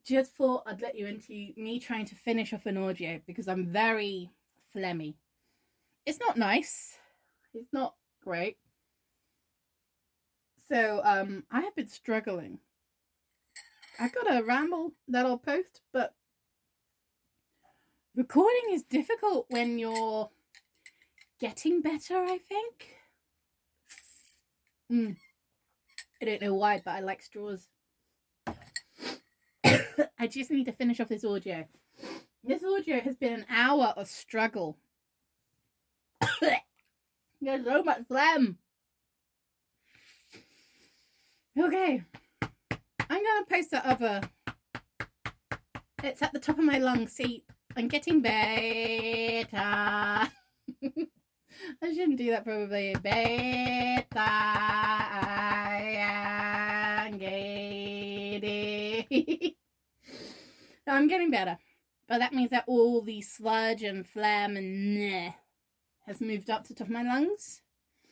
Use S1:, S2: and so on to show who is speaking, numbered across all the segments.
S1: just thought I'd let you into me trying to finish off an audio because I'm very phlegmy. It's not nice. It's not great. So I have been struggling. I've got a ramble that I'll post, but recording is difficult when you're getting better, I think. I don't know why, but I like straws. I just need to finish off this audio. This audio has been an hour of struggle. There's so much phlegm. Okay. I'm going to post that other. It's at the top of my lungs. See, I'm getting better. I shouldn't do that probably. Better. I am getting. I'm getting better. But that means that all the sludge and phlegm and has moved up to the top of my lungs.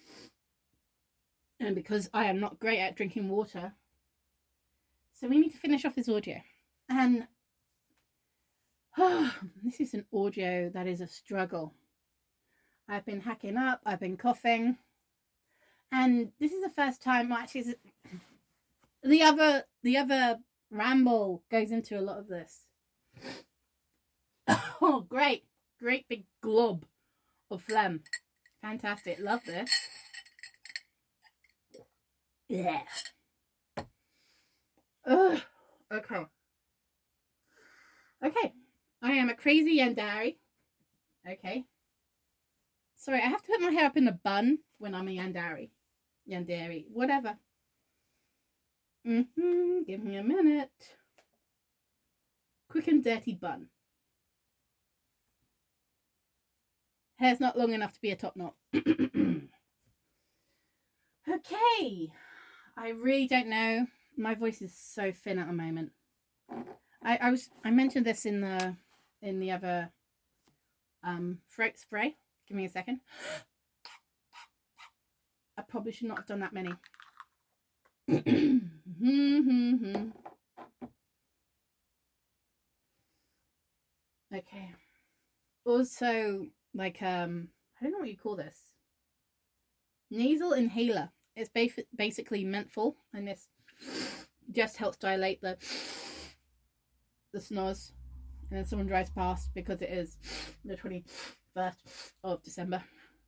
S1: And because I am not great at drinking water. So we need to finish off this audio. And this is an audio that is a struggle. I've been hacking up, I've been coughing. And this is the first time, well, actually, the other ramble goes into a lot of this. Oh, great big glob of phlegm. Fantastic, love this. Yeah. Ugh. Okay. I am a crazy Yandere. Okay. Sorry, I have to put my hair up in a bun when I'm a Yandere. Yandere, whatever. Give me a minute. Quick and dirty bun. Hair's not long enough to be a top knot. Okay. I really don't know. My voice is so thin at the moment. I mentioned this in the other throat spray. Give me a second. I probably should not have done that many. Okay. Also, like I don't know what you call this. Nasal inhaler. It's basically menthol, and this just helps dilate the snores. And then someone drives past because it is the 21st of December.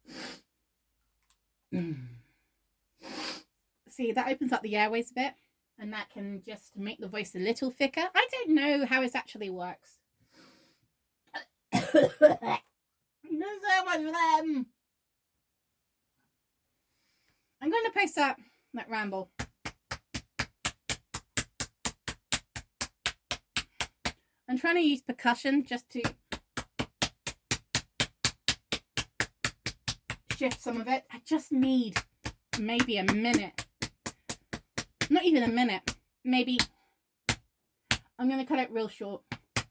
S1: See, that opens up the airways a bit, and that can just make the voice a little thicker. I don't know how it actually works. There's so much of them. I'm going to post that ramble. I'm trying to use percussion just to shift some of it. I just need maybe a minute. Not even a minute. Maybe. I'm going to cut it real short.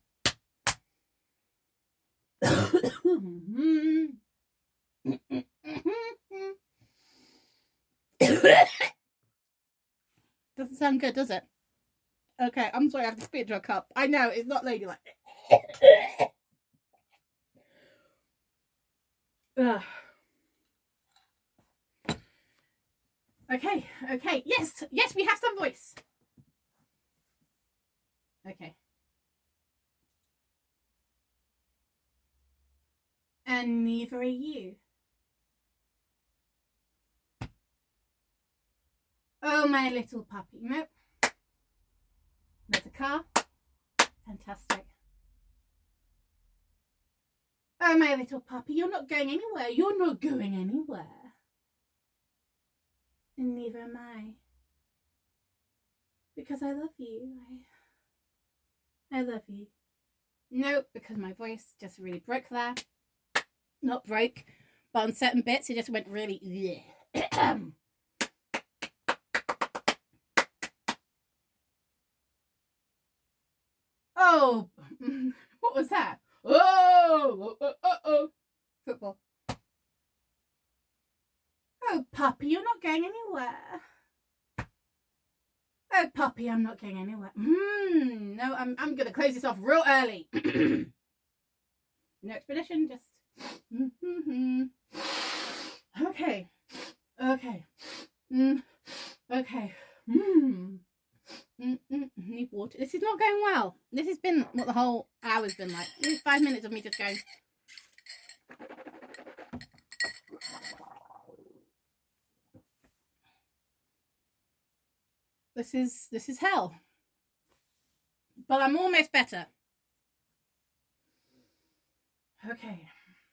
S1: Doesn't sound good, does it? Okay, I'm sorry, I have to spit into a cup. I know, it's not ladylike. Okay, yes, we have some voice. Okay. And neither are you. Oh, my little puppy. Nope. There's a car. Fantastic. Oh, my little puppy, you're not going anywhere. You're not going anywhere. And neither am I. Because I love you. I love you. Nope, because my voice just really broke there. Not broke, but on certain bits it just went really... Oh, what was that? Oh, football. Oh, puppy, you're not going anywhere. Oh, puppy, I'm not going anywhere. No, I'm going to close this off real early. No expedition, just... Okay. Okay. Okay. Need water. This is not going well. This has been what the whole hour's been like. 5 minutes of me just going... This is hell. But I'm almost better. Okay.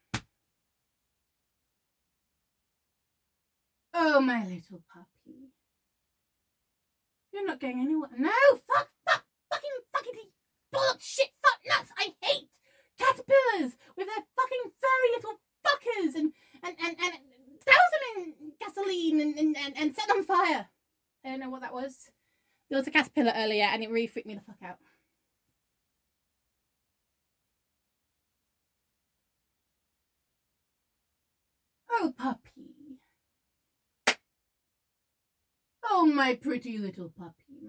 S1: Oh, my little puppy. You're not going anywhere. No, fucking bollocks, shit, fuck nuts. I hate caterpillars with their fucking furry little fuckers and douse them in gasoline and set them on fire. I don't know what that was. There was a caterpillar earlier and it really freaked me the fuck out. Oh, puppy. Oh, my pretty little puppy.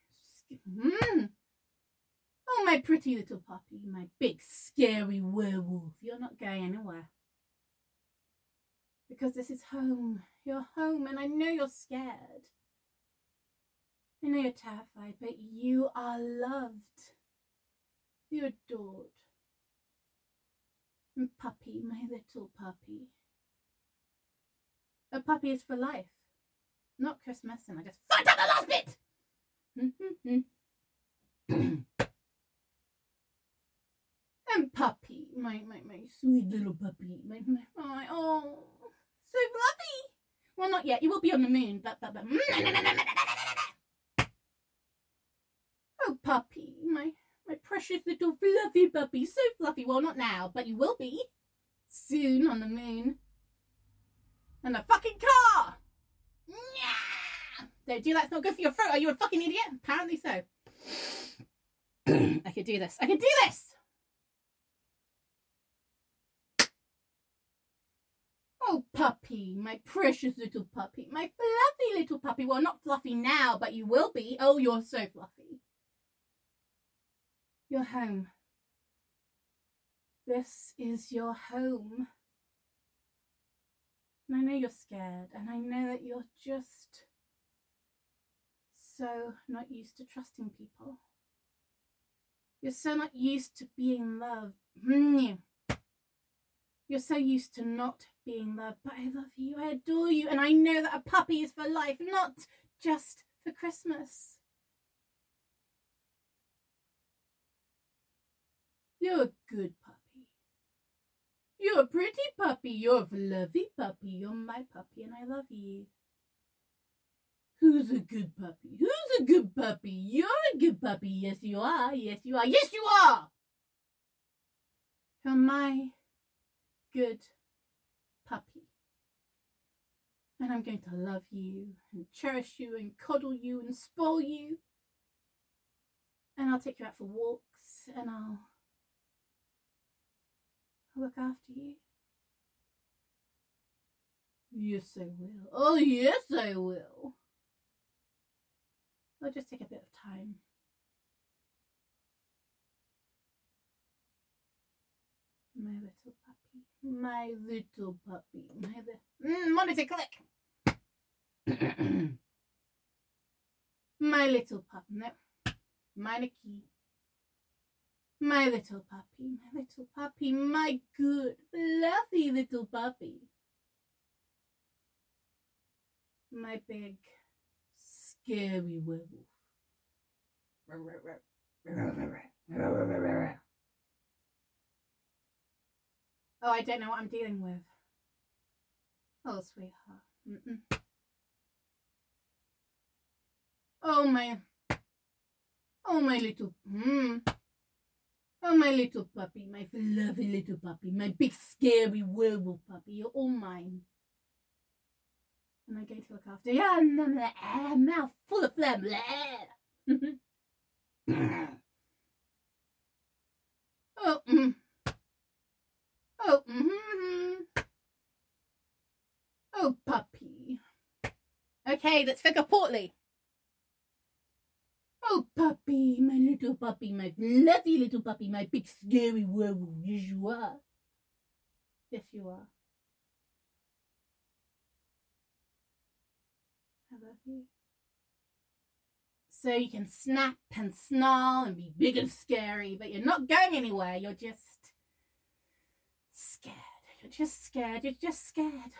S1: Oh, my pretty little puppy. My big, scary werewolf. You're not going anywhere. Because this is home. You're home and I know you're scared. I know you're terrified, but you are loved. You're adored. And puppy, my little puppy. A puppy is for life. Not Christmas, and I just fucked up the last bit! And puppy, my sweet little puppy. Oh, so fluffy. Well, not yet. You will be on the moon, but. Oh, puppy, my precious little fluffy puppy. So fluffy. Well, not now, but you will be. Soon on the moon. And a fucking car! Don't do that, it's not good for your throat. Are you a fucking idiot? Apparently so. I could do this. I can do this! Oh, puppy, my precious little puppy. My fluffy little puppy. Well, not fluffy now, but you will be. Oh, you're so fluffy. You're home. This is your home. And I know you're scared, and I know that you're just so not used to trusting people. You're so not used to being loved. You're so used to not being loved, but I love you, I adore you, and I know that a puppy is for life, not just for Christmas. You're a good puppy. You're a pretty puppy. You're a fluffy puppy. You're my puppy and I love you. Who's a good puppy? Who's a good puppy? You're a good puppy. Yes, you are. Yes, you are. Yes, you are. You're my good puppy. And I'm going to love you and cherish you and cuddle you and spoil you. And I'll take you out for walks and I'll look after you. Yes, I will. Oh, yes, I will. It'll just take a bit of time. My little puppy. My little puppy. Monitor click. My little puppy. No. Minor key. My little puppy, my good, fluffy little puppy. My big, scary werewolf. Oh, I don't know what I'm dealing with. Oh, sweetheart. Oh, my little... Oh, my little puppy, my fluffy little puppy, my big scary werewolf puppy, you're all mine. And I'm going to look after you. Mouth full of phlegm. Oh, puppy. Okay, let's figure portly. puppy, my little puppy, my fluffy little puppy, my big scary werewolf. Yes, you are. Yes, you are. I love you. So you can snap and snarl and be big and scary, but you're not going anywhere. You're just scared. You're just scared. You're just scared.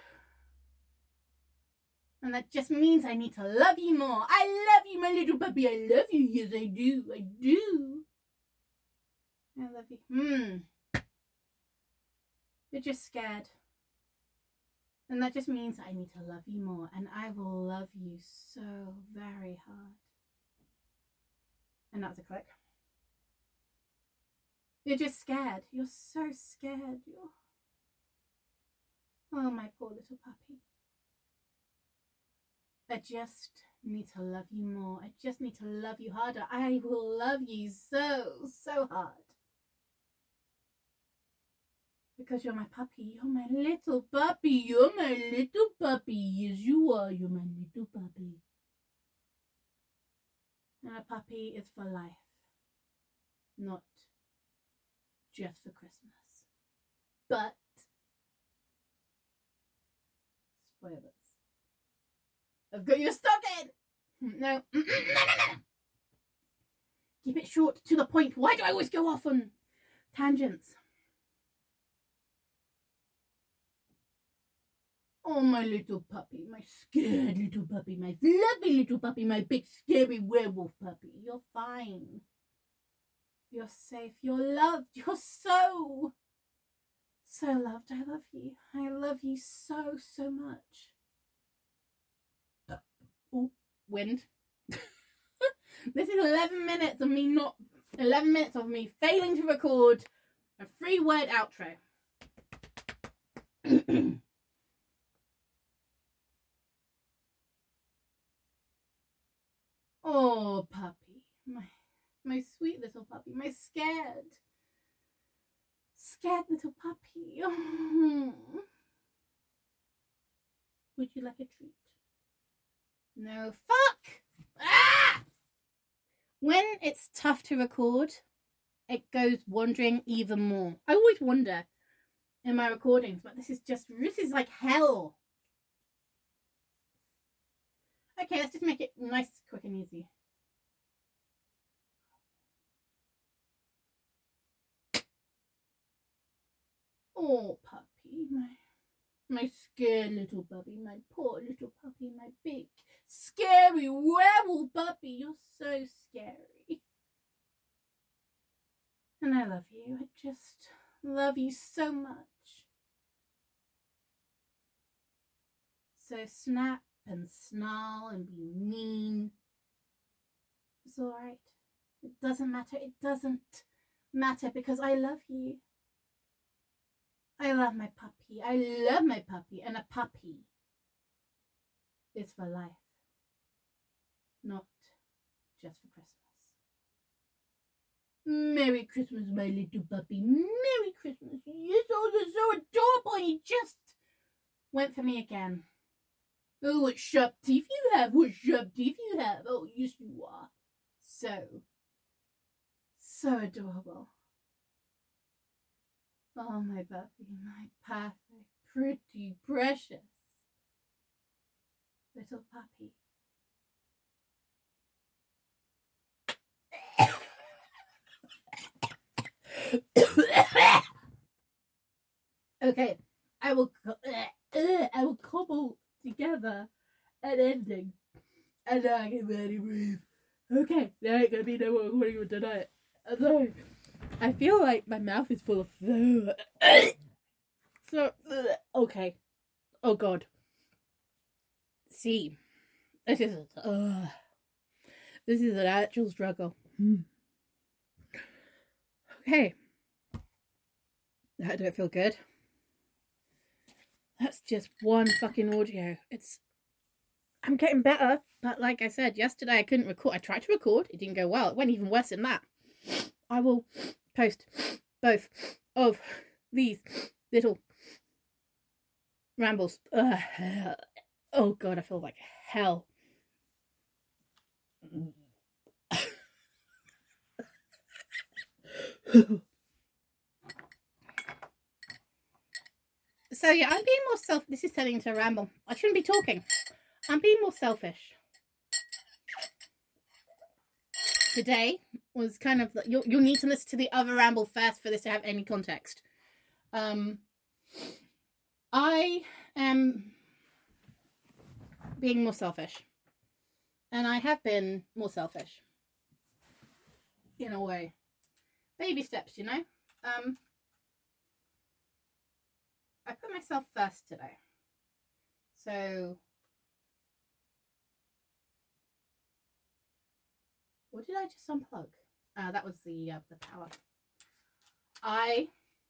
S1: And that just means I need to love you more. I love you, my little puppy. I love you. Yes, I do. I do. I love you. You're just scared. And that just means I need to love you more. And I will love you so very hard. And that's a click. You're just scared. You're so scared. Oh, my poor little puppy. I just need to love you more. I just need to love you harder. I will love you so, so hard. Because you're my puppy. You're my little puppy. You're my little puppy. Yes, you are. You're my little puppy. And a puppy is for life. Not just for Christmas. But, spoilers. I've got your stocking! No. No. Keep it short, to the point. Why do I always go off on tangents? Oh, my little puppy, my scared little puppy, my fluffy little puppy, my big scary werewolf puppy. You're fine. You're safe. You're loved. You're so loved. I love you. I love you so, so much. Oh, wind. This is 11 minutes of me 11 minutes of me failing to record a 3-word outro. Oh, puppy. My sweet little puppy. My scared little puppy. Oh. Would you like a treat? No. Fuck! Ah! When it's tough to record, it goes wandering even more. I always wonder in my recordings, but this is like hell. Okay, let's just make it nice, quick and easy. Oh, puppy, my scared little puppy, my poor little puppy, my big, scary werewolf puppy. You're so scary. And I love you. I just love you so much. So snap and snarl and be mean. It's alright. It doesn't matter. It doesn't matter because I love you. I love my puppy. I love my puppy. And a puppy is for life. Not just for Christmas. Merry Christmas, my little puppy. Merry Christmas. Yes, oh, you're so adorable. And you just went for me again. Oh, what sharp teeth you have. What sharp teeth you have. Oh, yes, you are. So adorable. Oh, my puppy, my perfect, pretty, precious little puppy. Okay, I will cobble together an ending, and then I can barely breathe. Okay, there ain't gonna be no more recording with tonight. Sorry. I feel like my mouth is full of flu. So, okay. Oh God. See, this is an actual struggle. Okay. That don't feel good. That's just one fucking audio. I'm getting better, but like I said, yesterday I couldn't record. I tried to record. It didn't go well. It went even worse than that. I will post both of these little rambles. Oh God, I feel like hell. So yeah, I'm being more this is turning into a ramble. I shouldn't be talking. I'm being more selfish. Today was kind of, you'll need to listen to the other ramble first for this to have any context. I am being more selfish. And I have been more selfish. In a way. Baby steps, you know? I put myself first today. So, what did I just unplug? That was the power. I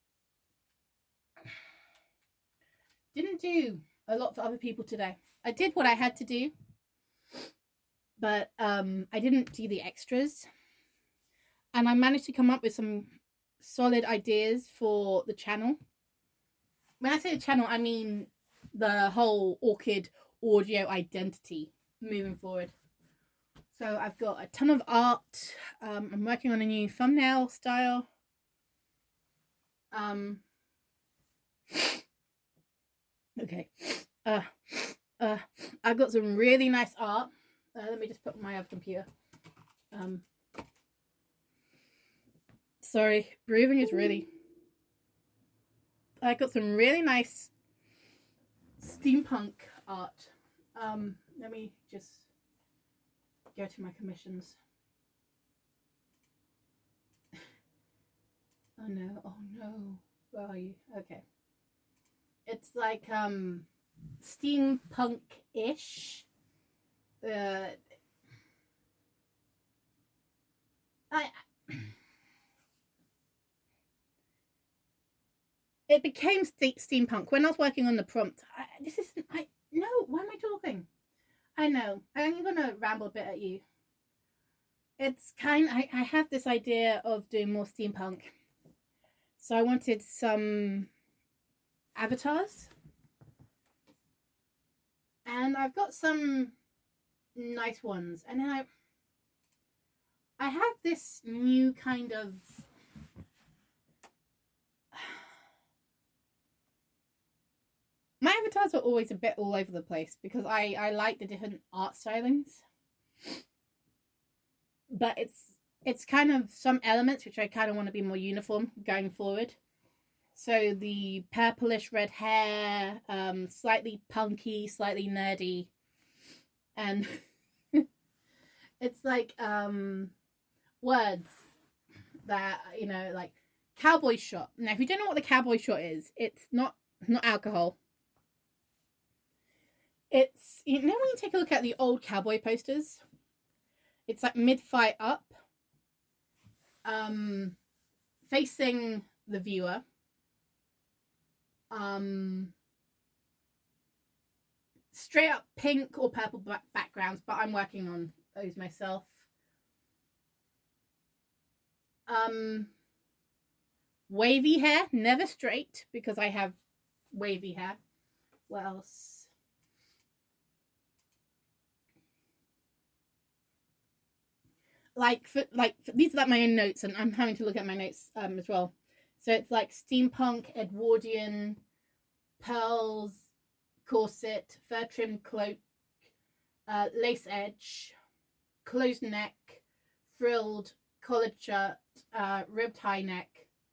S1: didn't do a lot for other people today. I did what I had to do, but I didn't do the extras. And I managed to come up with some solid ideas for the channel. When I say the channel, I mean the whole Orchid audio identity moving forward. So I've got a ton of art. I'm working on a new thumbnail style. Okay. I've got some really nice art. Let me just put my other computer. Sorry, breathing is really... I got some really nice steampunk art. Let me just go to my commissions. Oh no, where are you? Okay. It's like steampunk-ish. It became steampunk when I was working on the prompt. No, why am I talking? I know, I'm gonna ramble a bit at you. It's I have this idea of doing more steampunk. So I wanted some avatars. And I've got some nice ones. And then I have this new kind of... My avatars are always a bit all over the place because I like the different art stylings. But it's kind of some elements which I kind of want to be more uniform going forward. So the purplish red hair, slightly punky, slightly nerdy. And it's like words that, you know, like cowboy shot. Now, if you don't know what the cowboy shot is, it's not alcohol. It's, you know, when you take a look at the old cowboy posters, it's like mid-fight up, facing the viewer, straight up pink or purple backgrounds, but I'm working on those myself. Wavy hair, never straight because I have wavy hair. What else? These are like my own notes, and I'm having to look at my notes as well. So it's like steampunk, Edwardian, pearls, corset, fur trimmed cloak, lace edge, closed neck, frilled collared shirt, ribbed high neck.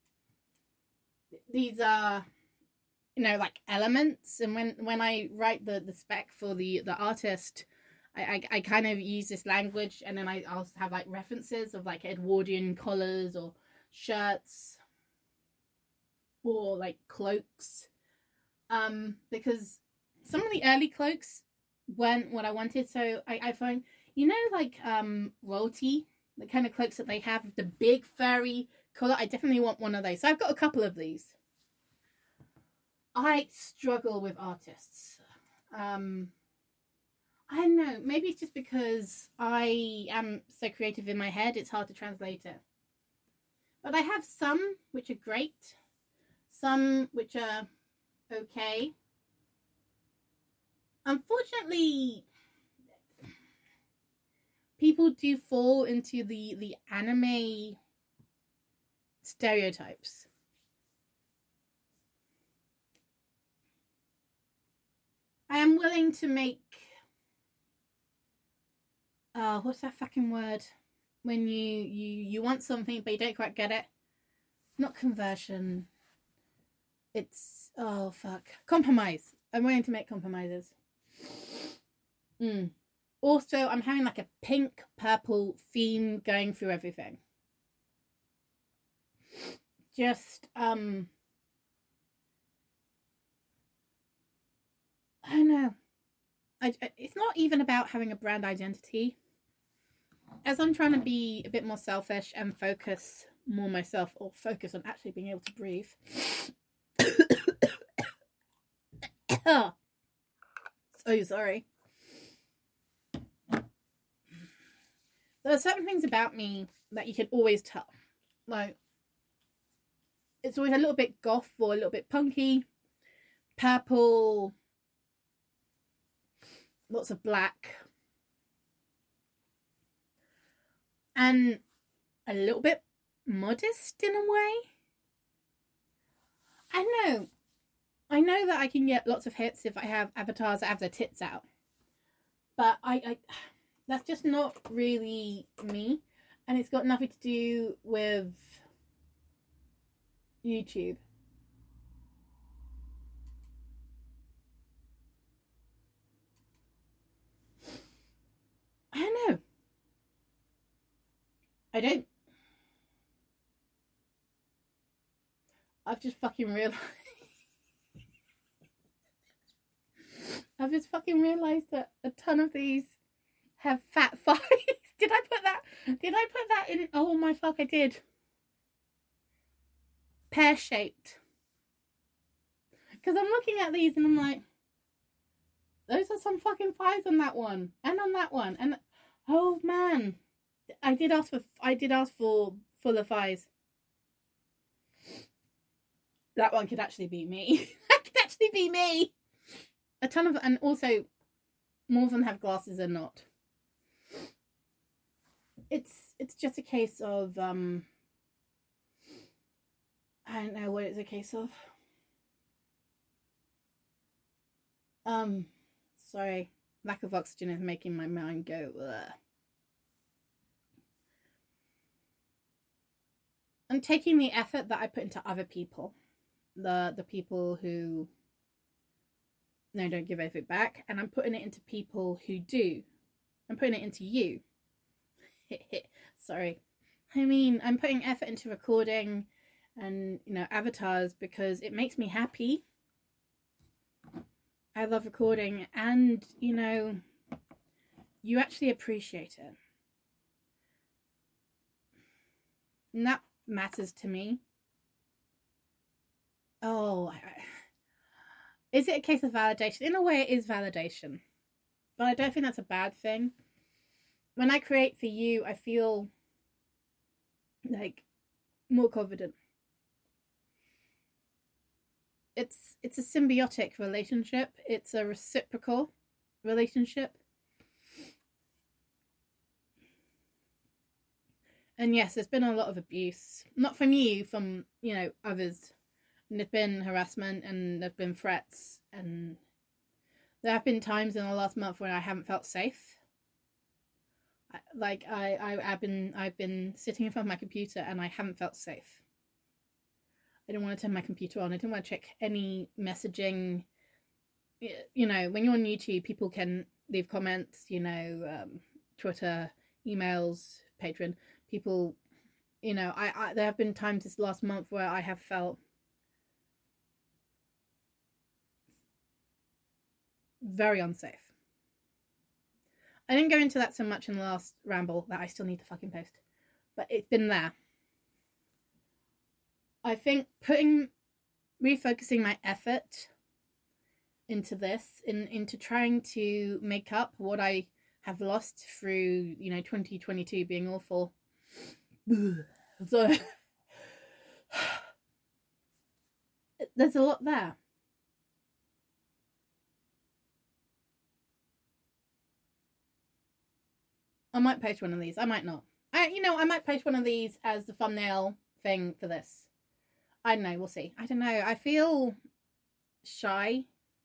S1: These are, you know, like elements, and when I write the spec for the artist, I kind of use this language, and then I'll have like references of like Edwardian collars or shirts or like cloaks, because some of the early cloaks weren't what I wanted. So I find, you know, like royalty, the kind of cloaks that they have with the big furry collar. I definitely want one of those. So I've got a couple of these. I struggle with artists. I don't know, maybe it's just because I am so creative in my head, it's hard to translate it. But I have some which are great, some which are okay. Unfortunately, people do fall into the anime stereotypes. I am willing to make what's that fucking word? When you want something but you don't quite get it. Not conversion. It's compromise. I'm willing to make compromises. Also, I'm having like a pink purple theme going through everything. Just I don't know. It's not even about having a brand identity. As I'm trying to be a bit more selfish and focus more myself, or focus on actually being able to breathe. So sorry. There are certain things about me that you can always tell. Like, it's always a little bit goth or a little bit punky. Purple. Lots of black. And a little bit modest in a way. I know that I can get lots of hits if I have avatars that have their tits out. But I that's just not really me. And it's got nothing to do with YouTube. I don't know. I've just fucking realised. I've just fucking realised that a ton of these have fat thighs. Did I put that in? Oh my fuck, I did. Pear-shaped. Because I'm looking at these and I'm like, those are some fucking thighs on that one. And on that one. And, oh man. I did ask for fuller thighs. That one could actually be me. That could actually be me. A ton of, and also more of them have glasses than not. It's just a case of I don't know what it's a case of. Sorry, lack of oxygen is making my mind go ugh. I'm taking the effort that I put into other people, the people who don't give effort back, and I'm putting it into people who do. I'm putting it into you. Sorry. I mean, I'm putting effort into recording and, avatars because it makes me happy. I love recording and, you actually appreciate it. And that matters to me. Oh, is it a case of validation? In a way, it is validation. But I don't think that's a bad thing. When I create for you, I feel like more confident. It's a symbiotic relationship. It's a reciprocal relationship. And yes, there's been a lot of abuse. Not from you, from, others. And there's been harassment and there's been threats. And there have been times in the last month when I haven't felt safe. Like, I've been sitting in front of my computer and I haven't felt safe. I didn't want to turn my computer on. I didn't want to check any messaging. When you're on YouTube, people can leave comments, Twitter, emails, Patreon. People, there have been times this last month where I have felt very unsafe. I didn't go into that so much in the last ramble that I still need to fucking post. But it's been there. I think refocusing my effort into this, into trying to make up what I have lost through, 2022 being awful. So, there's a lot there. I might post one of these. I might not. I might post one of these as the thumbnail thing for this. I don't know. We'll see. I don't know. I feel shy.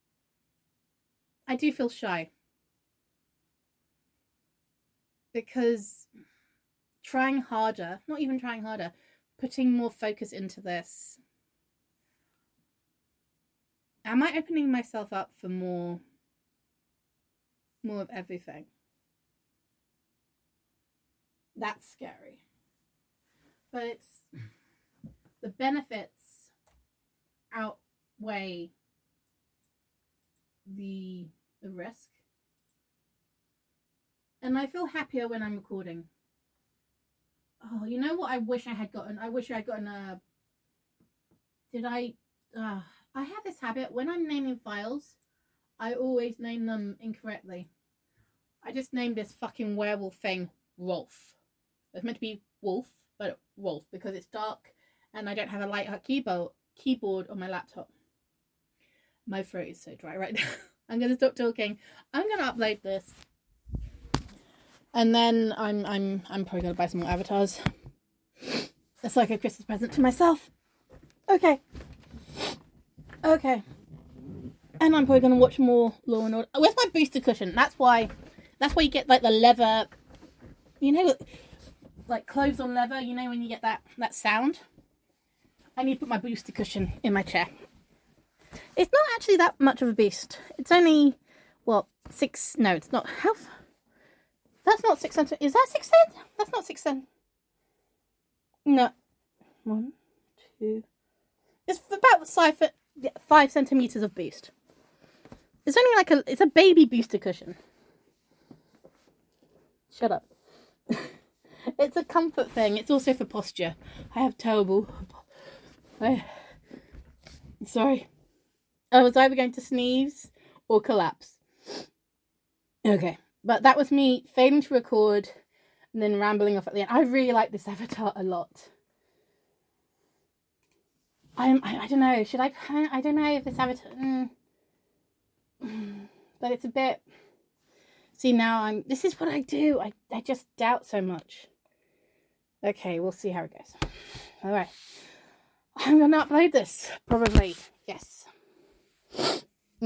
S1: I do feel shy. Because trying harder, not even trying harder, putting more focus into this. Am I opening myself up for more of everything? That's scary. But it's the benefits outweigh the risk. And I feel happier when I'm recording. Oh, you know what I wish I had gotten? I wish I had gotten a... I have this habit, when I'm naming files, I always name them incorrectly. I just named this fucking werewolf thing Rolf. It's meant to be wolf, but Rolf, because it's dark and I don't have a light keyboard on my laptop. My throat is so dry right now. I'm going to stop talking. I'm going to upload this. And then I'm probably going to buy some more avatars. It's like a Christmas present to myself. Okay. And I'm probably going to watch more Law and Order. Oh, where's my booster cushion? That's why you get like the leather, you know, like clothes on leather, you know, when you get that sound. I need to put my booster cushion in my chair. It's not actually that much of a beast. It's only, what, 6, no, it's not, how, that's not 6 centimeters. Is that 6 centimeters? That's not 6 centimeters. No. 1, 2. It's about 5 centimeters of boost. It's only like it's a baby booster cushion. Shut up. It's a comfort thing. It's also for posture. I have terrible... Sorry. I was either going to sneeze or collapse. Okay. But that was me failing to record and then rambling off at the end. I really like this avatar a lot. I don't know. Should I don't know if this avatar... But it's a bit... See, now this is what I do. I just doubt so much. Okay, we'll see how it goes. Alright. I'm going to upload this. Probably. Yes.